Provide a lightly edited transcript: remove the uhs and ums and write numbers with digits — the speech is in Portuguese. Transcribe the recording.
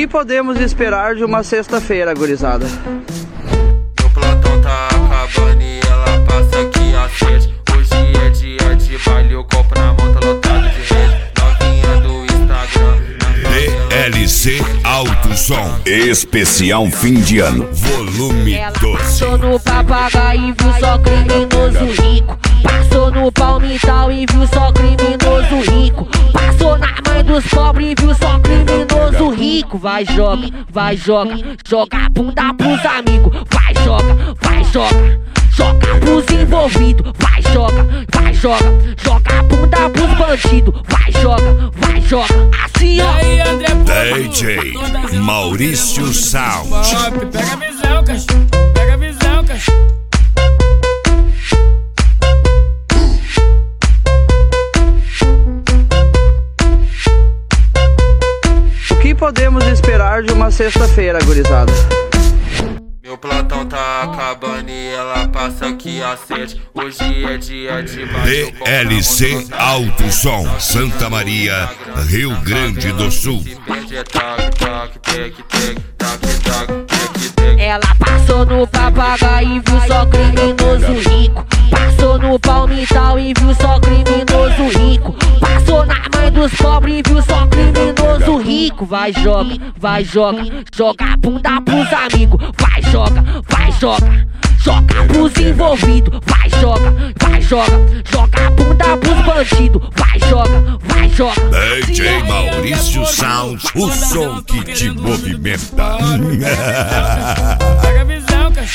que podemos esperar de uma sexta-feira, gurizada? Meu plantão tá acabando e ela passa aqui às 7. Hoje é dia de baile, eu compro na mão, tá lotado de rede. Novinha do Instagram. DLC Alto Som especial fim de ano, volume 12. Passou no papagaio e viu só criminoso rico. Passou no palmital e viu só criminoso rico. Passou na mãe dos pobres e viu só criminoso rico. Vai, joga, joga a bunda pros amigos. Vai, joga, joga pros envolvidos. Vai, joga a bunda pros bandidos. Vai, joga, assim ó. DJ Maurício Sound. Pega a visão, cachorro. Pega a visão, cachorro. O que podemos esperar de uma sexta-feira, gurizada? Meu plantão tá acabando e ela passa aqui às 7. Hoje é dia de baile. DLC Alto Som, Santa Maria, Rio Grande do Sul. Ela passou no papagaio e viu só criminoso rico. Passou no palmital e viu só criminoso rico. Passou na mãe dos pobres e viu só criminoso rico. Vai, joga, joga a bunda pros amigos. Vai, joga pros envolvidos. Vai, joga a bunda pros bandidos. Vai, joga. DJ Maurício Sound, o som que te movimenta. Pega a visão, cachorro.